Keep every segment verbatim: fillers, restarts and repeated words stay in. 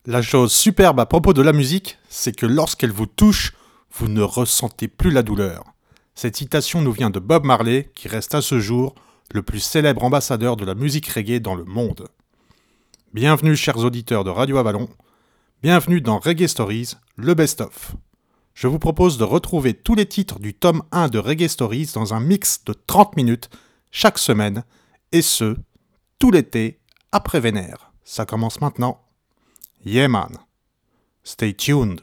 La chose superbe à propos de la musique, c'est que lorsqu'elle vous touche, vous ne ressentez plus la douleur. Cette citation nous vient de Bob Marley, qui reste à ce jour le plus célèbre ambassadeur de la musique reggae dans le monde. Bienvenue chers auditeurs de Radio Avalon, bienvenue dans Reggae Stories, le best-of. Je vous propose de retrouver tous les titres du tome un de Reggae Stories dans un mix de trente minutes chaque semaine, et ce, tout l'été, après Vénère. Ça commence maintenant. Yeah man. Stay tuned.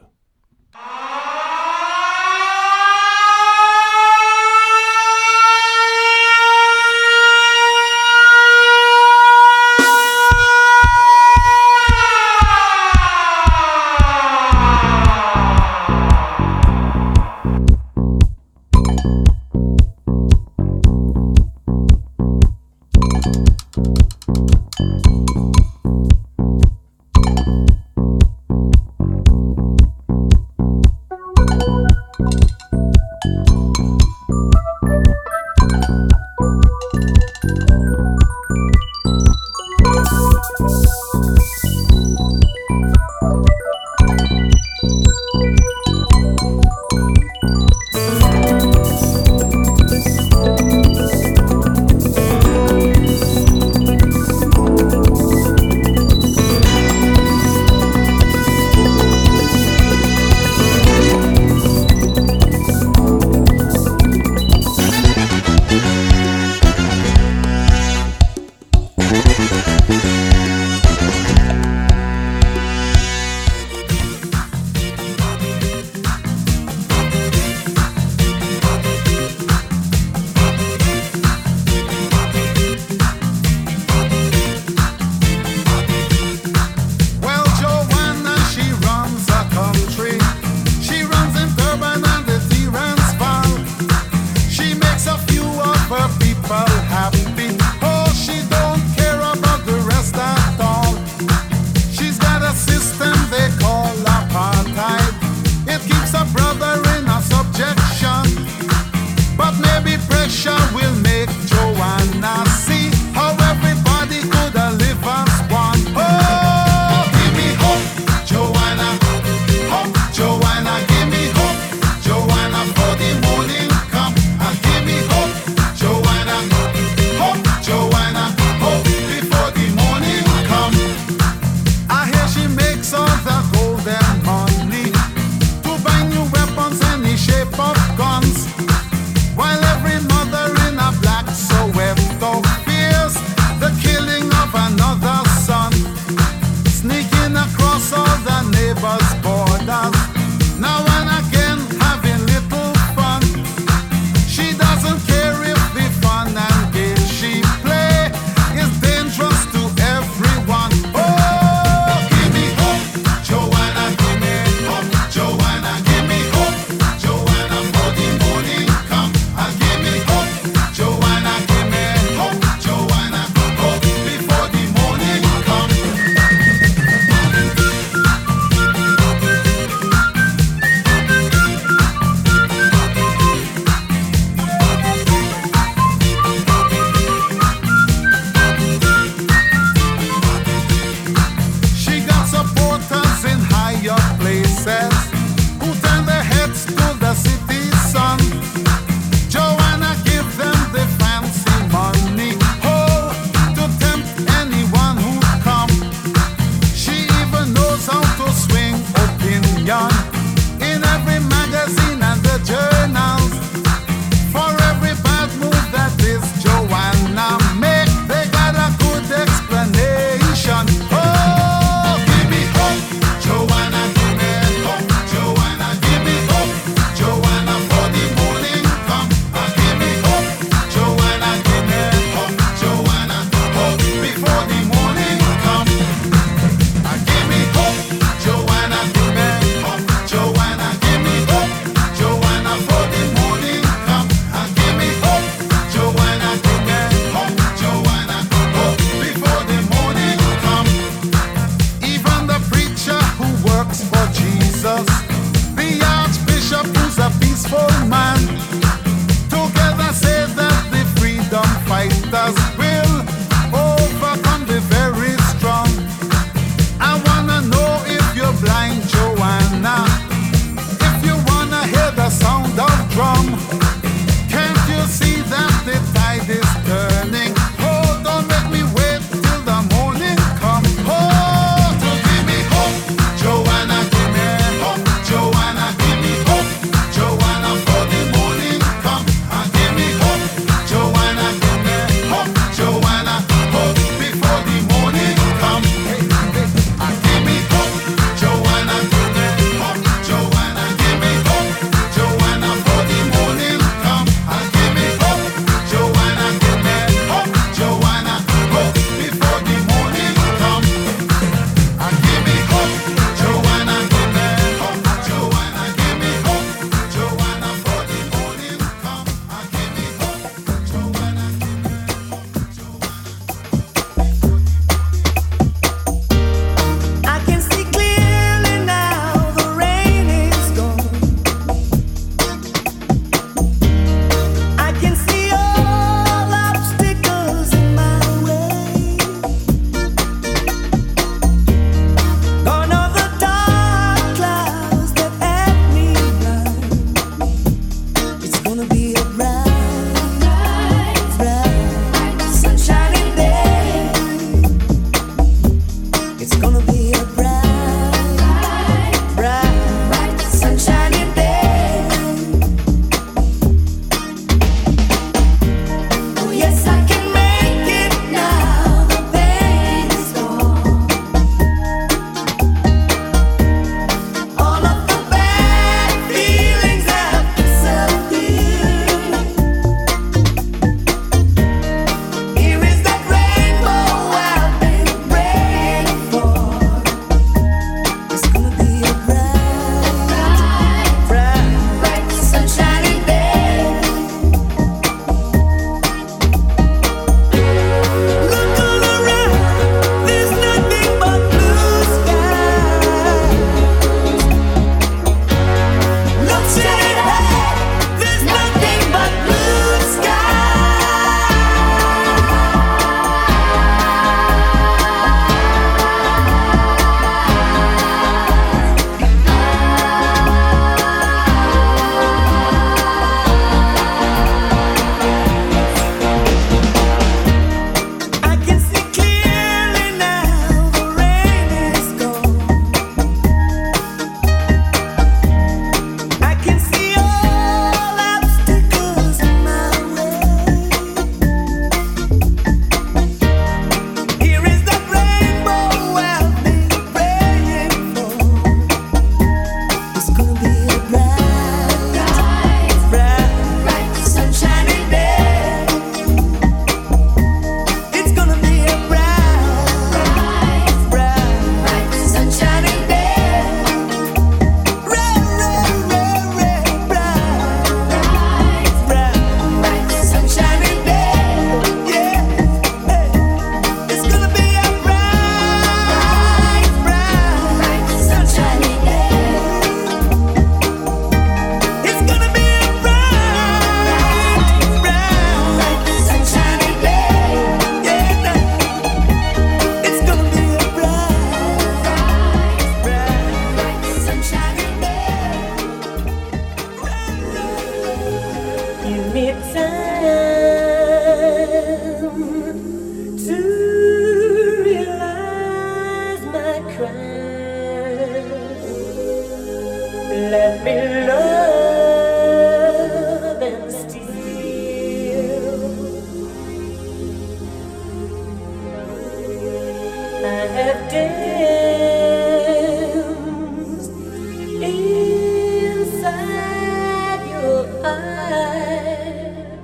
Let me love and steal. I have danced inside your eyes.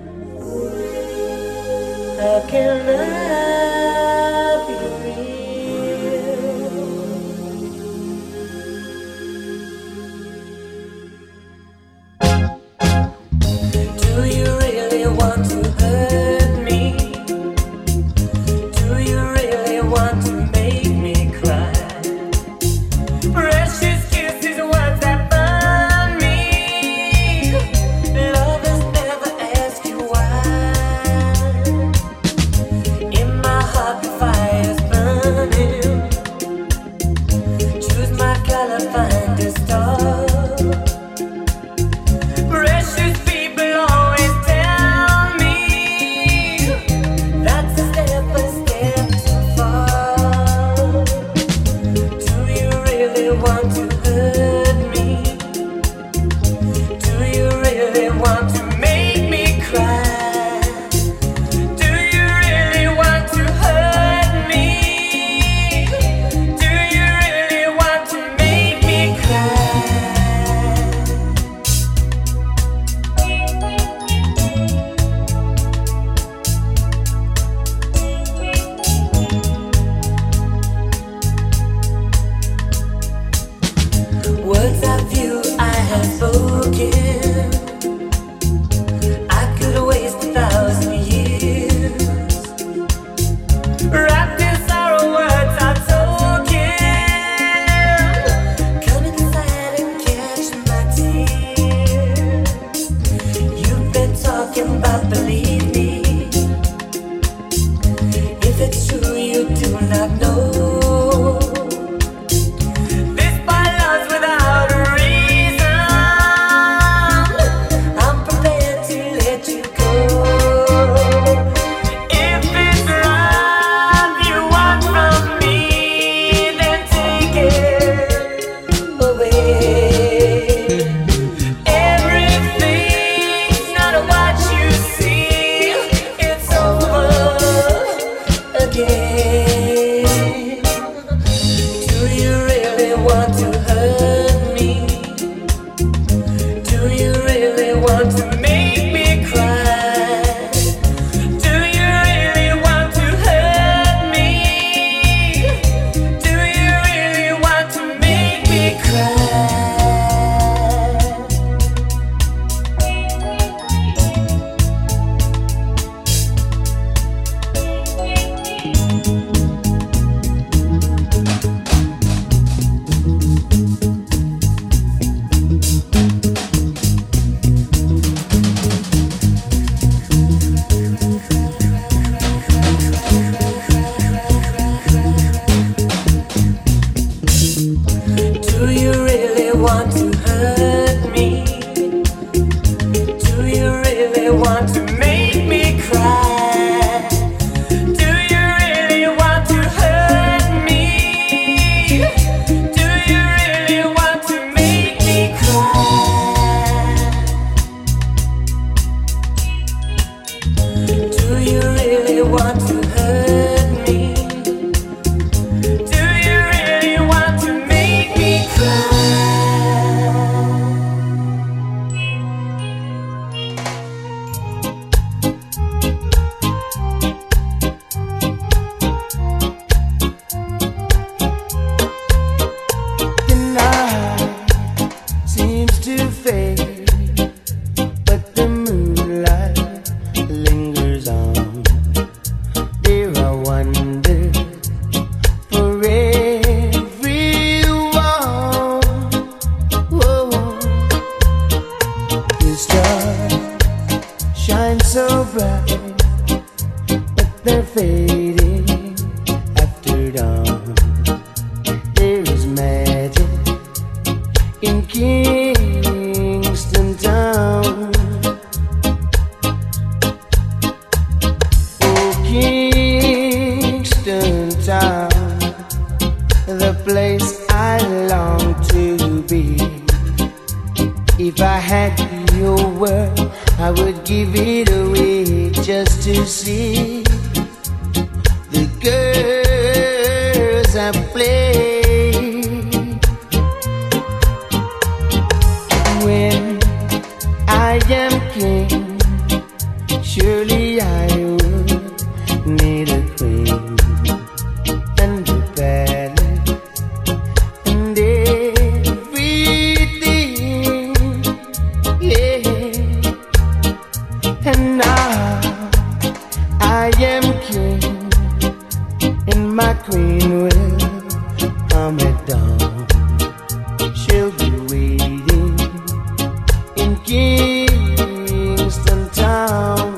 How can I be real? Do you really want to hurt me? Do you really want to make me cry? Precious kisses, words that burn me. Lovers never ask you why. In my heart the fire's burning. Choose my color, find a star. Precious people always tell me that's a step, a step too far. Do you really want to hurt me? Do you really want to make me cry? Do you really want to hurt me? Do you really want to make me cry? Words of you I have spoken, I could waste a thousand years. Wrapped in sorrow, words are token. Come inside and catch my tears. You've been talking about, believe me. If it's true, you do not know. This by love's without a reason. I'm prepared to let you go. If it's love you want from me, then take it away. Everything's not what you see. It's over again. Do you really want to hurt me? Do you really want to make me cry? Do you really want to hurt me? Do you really want to make me cry? Do you really want to hurt me? Do you really want to make me cry? Do you really want to hurt me? Do you really want to make me cry? Do you really want to hurt me? Do you really want to make me cry? would give it away just to see the girls I play. When I am king, surely I would need a queen and a palace and everything, yeah. And now I am king, and my queen will come at dawn. She'll be waiting in Kingston Town.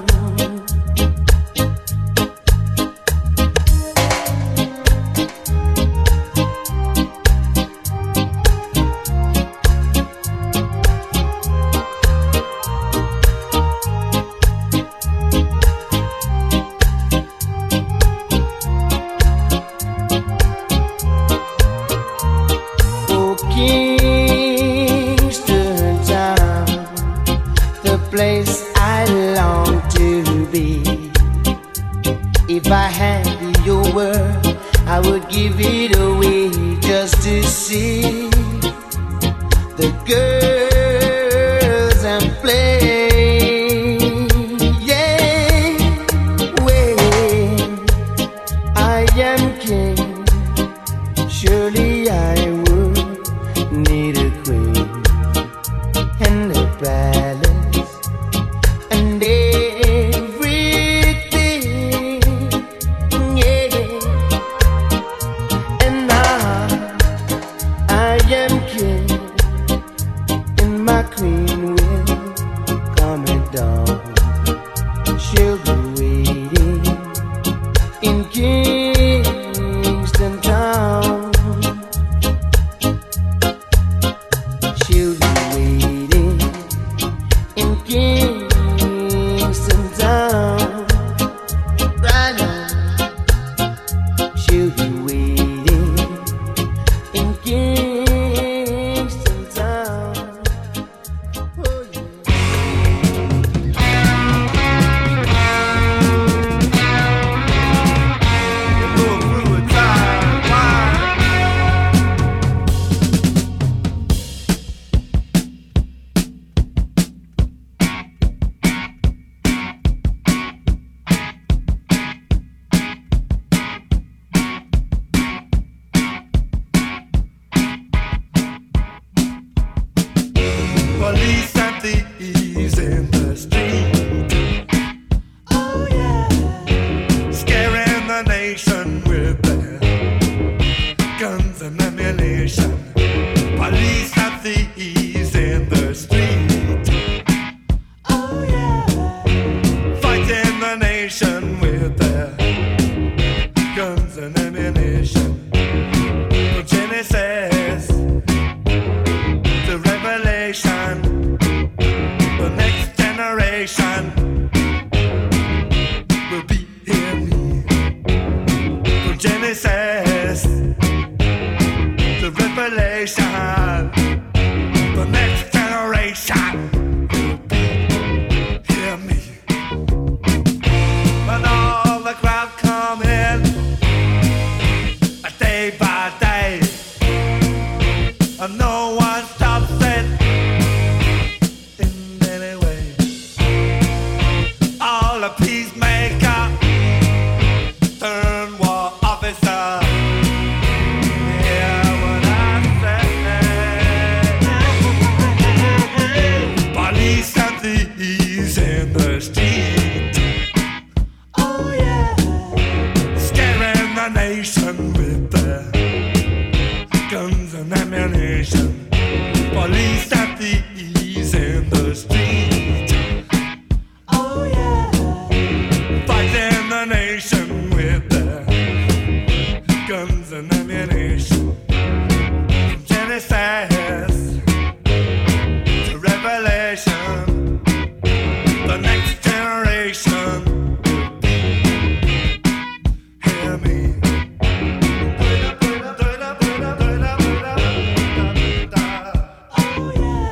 Oh, Kingston Town, the place I long to be. If I had your word, I would give it away just to see the girls and play. Yeah, when I am king, surely I would need a queen and a palace and everything, yeah. And now I am king, and my queen will come at dawn. She'll be waiting in Kingston Town. She'll be waiting in Kingston Town. Right now, she'll be waiting in Kingston Town. Oh, yeah. Police and thieves in the street. Oh yeah, scaring the nation with their guns and ammunition. Police and thieves in the street. Oh yeah, fighting the nation with their guns and ammunition. From Genesis to Revelation, the next generation will be in me. From Genesis to Revelation, the next generation will be hear me. When all the crowd come in, day by day, and no one stops it in any way. All the peacemaker turn war officer. Hear what I say. Police and thieves in the street. Oh yeah, scaring the nation with their guns and ammunition. Police and thieves in the street. Oh yeah, fighting the nation with their guns and ammunition. From Genesis to Revelation, the next generation will be. Hear me. Oh yeah.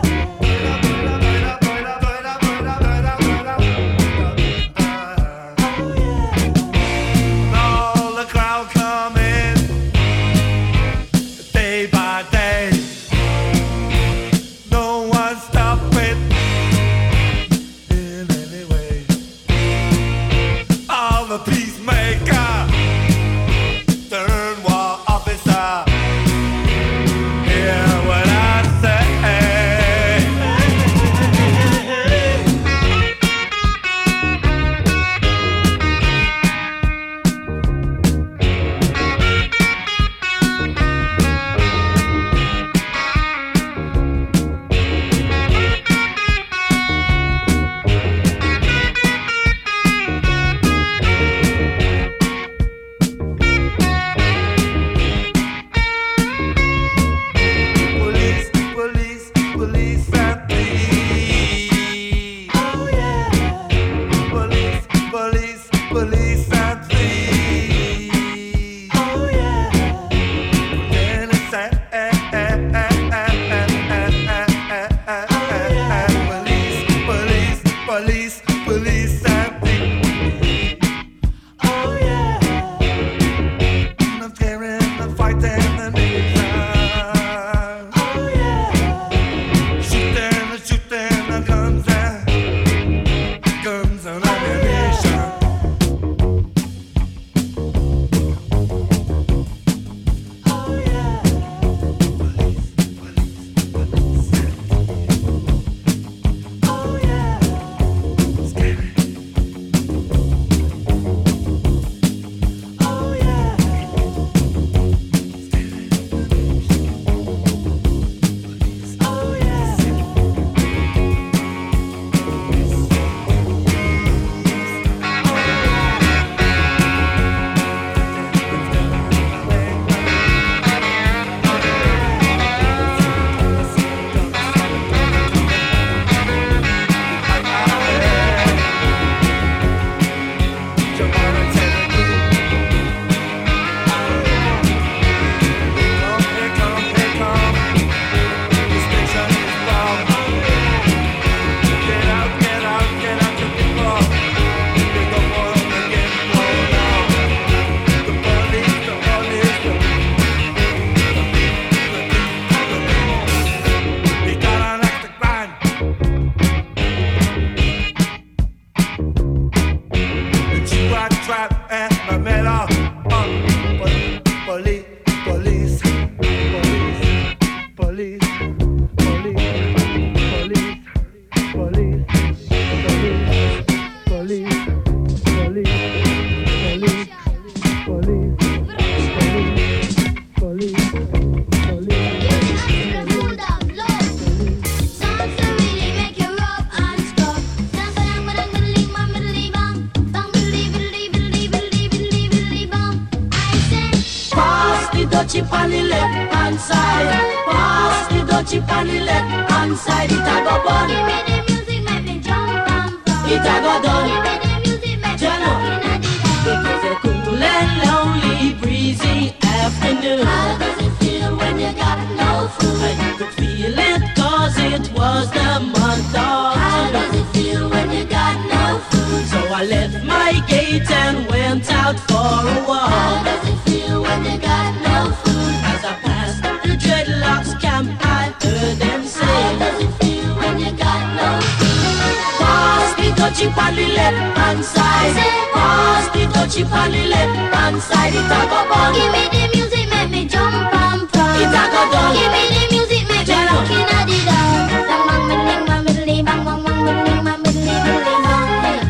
touch it on the left hand side, it a go bun. Give me the music, make me jump and fun. It a go done. Give me the music, make me Jano. rockin' and down. It was a cool and lonely, breezy afternoon. How does it feel when you got no food? And you could feel it cause it was the month of How June. does it feel when you got no food? So I left my gate and went out for a How walk. does it feel when you got no food? As I passed the dreadlocks camp, I heard them How say, does it feel when you got no food? pass the touchy on the left hand side. Pass the touchy on the left hand side. It a go bun. Give me the music, make me jump and fun. It a go done. Give me the music, make me Jano. rockin' and the down. Bang bang biddling bang biddling bang bang bang biddling bang biddling biddling bang.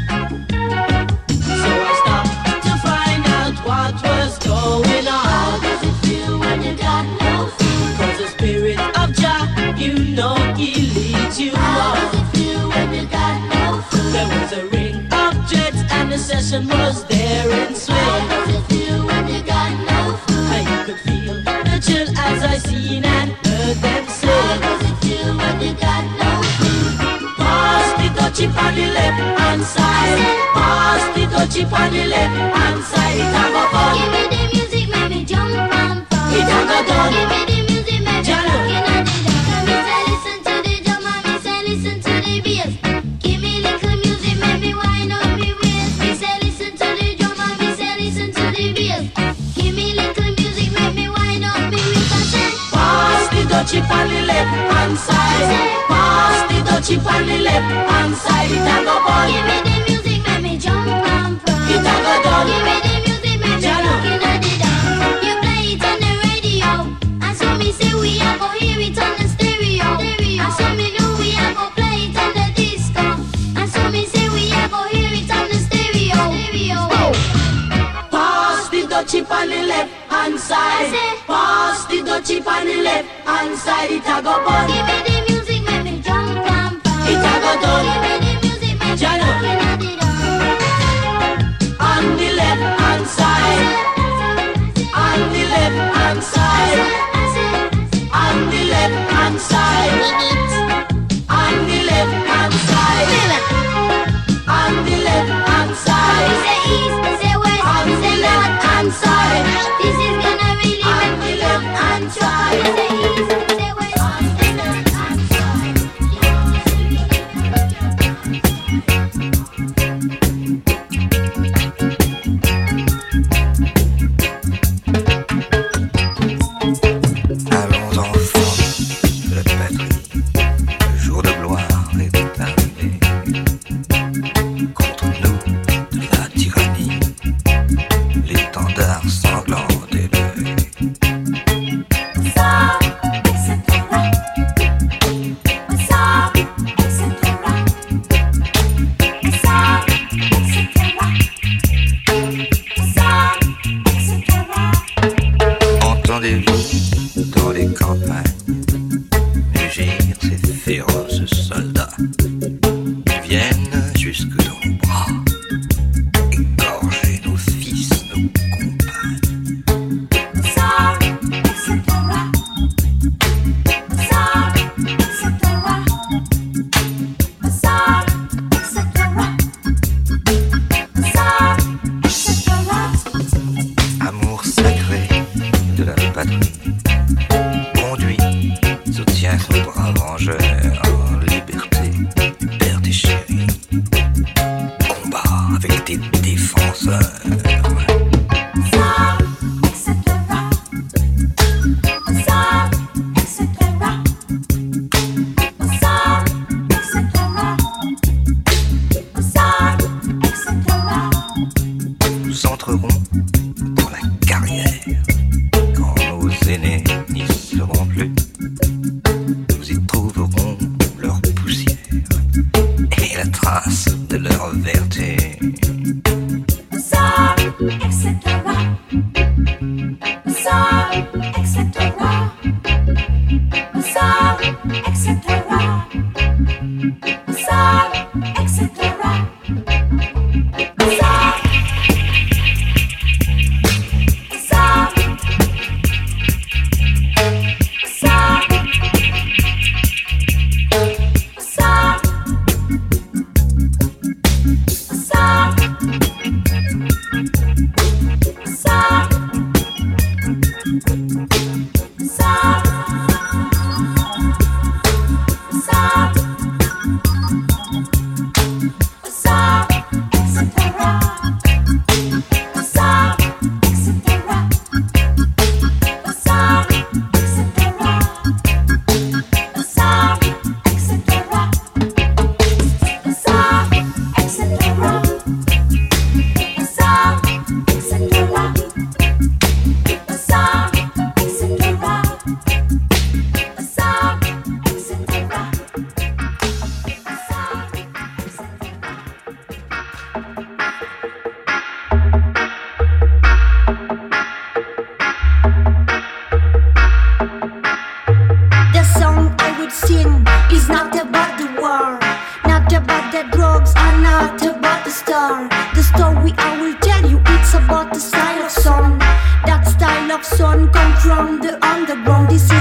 So I stopped to find out what was going How on. does it feel when you got no food? Cause the spirit of Jah, you know he leads you How does on. it feel when you got no food? There was a ring of jets and the session was there in How swing. does it feel when you got no food? And you could feel the chill as I seen and heard them How say, does it feel when you got no food? pass the touchy on the left hand side. Pass the touchy on the left hand side. It a go Give fun. me the music, make me jump and fun. It a go done. Give me the music, make me Jalo. rockin' and the down. Me say listen to the drum and me say listen to the bass. Give me little music, make me wind up me waist. Me say listen to the drum and me say listen to the bass. Give me little music, make me wind up me waist. I say Pass the touchy on the left hand side. Pass the touchy on the left hand side. It a go bun. give me the music, make me jump and fun. It a go done. Give me the music, make me Jalo. rockin' and the down. You play it on the radio, and so me say we a go hear it on the stereo. And so me know we a go play it on the disco. And so me say we a go hear it on the stereo. Pass the touchy on the left hand side. Pass the touchy on the left hand side. It a go bun. Give me the music, make me jump and fun. It a go done. Give me the music, make me Jalo. rockin' and the down. On the left hand side. On the left hand side. On the left hand side. On the left hand side. On the left hand side. Say east, say west, On the say left north hand and side. south. This is gonna really On make the me left jump hand and shout. side. Say east, say west, say north and south. Allons enfants de la patrie, of sun come from the underground. This is